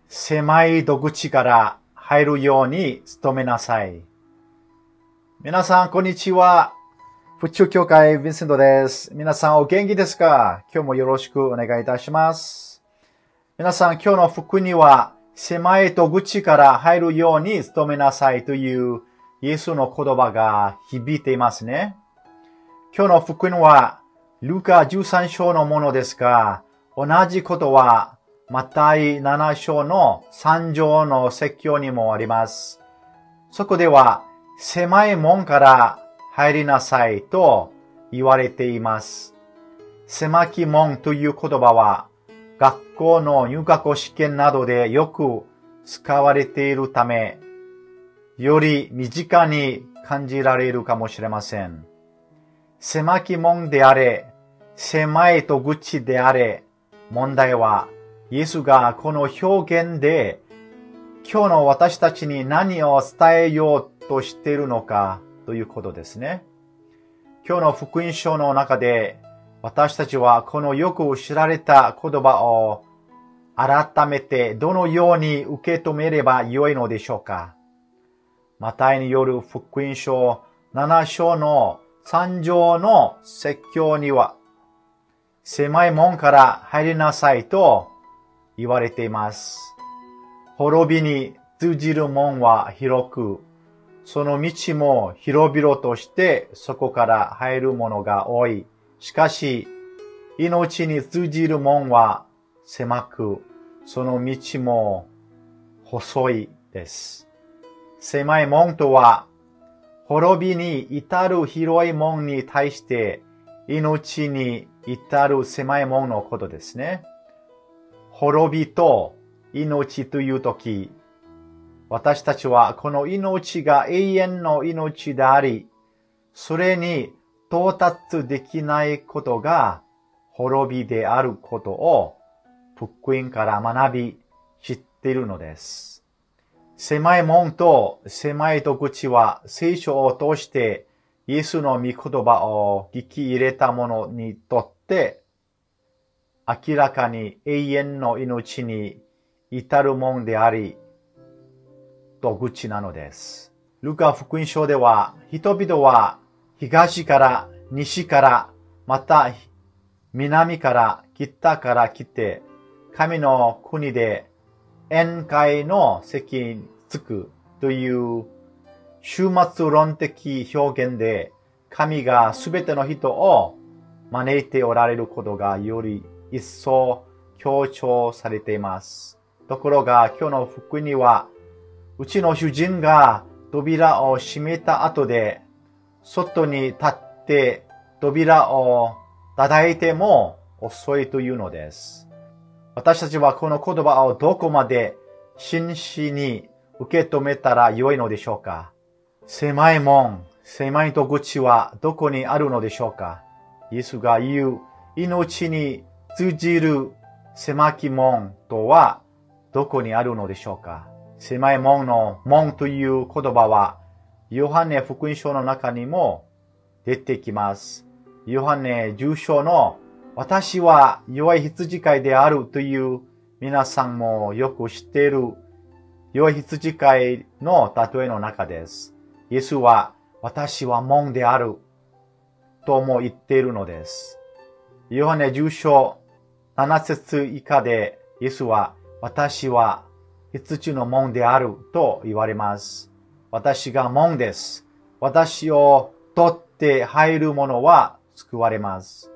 狭い戸口から入るように努めなさい。皆さん、こんにちは。府中教会ヴィンセントです。皆さん、お元気ですか？今日もよろしくお願いいたします。皆さん、今日の福音には、狭い戸口から入るように努めなさいというイエスの言葉が響いていますね。今日の福音は、ルカ13章のものですが、同じことは、マタイ7章の3条の説教にもあります。そこでは、狭い門から入りなさいと言われています。狭き門という言葉は、学校の入学試験などでよく使われているため、より身近に感じられるかもしれません。狭き門であれ、狭い戸口であれ、問題は、イエスがこの表現で今日の私たちに何を伝えようとしているのかということですね。今日の福音書の中で私たちはこのよく知られた言葉を改めてどのように受け止めればよいのでしょうか。マタイによる福音書7章の3条の説教には狭い門から入りなさいと言われています。滅びに通じる門は広く、その道も広々としてそこから入るものが多い。しかし、命に通じる門は狭く、その道も細いです。狭い門とは、滅びに至る広い門に対して、命に至る狭い門のことですね。滅びと命というとき、私たちはこの命が永遠の命であり、それに到達できないことが滅びであることを福音から学び知っているのです。狭い門と狭い戸口は聖書を通してイエスの御言葉を聞き入れた者にとって明らかに永遠の命に至るもんであり、戸口なのです。ルカ福音書では、人々は東から西から、また南から北から来て、神の国で宴会の席に着くという終末論的表現で、神がすべての人を招いておられることがより一層強調されています。ところが今日の福音には、うちの主人が扉を閉めた後で、外に立って扉を叩いても遅いというのです。私たちはこの言葉をどこまで真摯に受け止めたらよいのでしょうか。狭い門、狭い戸口はどこにあるのでしょうか。イエスが言う命に通じる狭き門とはどこにあるのでしょうか。狭い門の門という言葉はヨハネ福音書の中にも出てきます。ヨハネ10章の私は弱い羊飼いであるという皆さんもよく知っている弱い羊飼いの例えの中です。イエスは私は門であるとも言っているのです。ヨハネ10章7節以下でイエスは私は羊の門であると言われます。私が門です。私を取って入る者は救われます。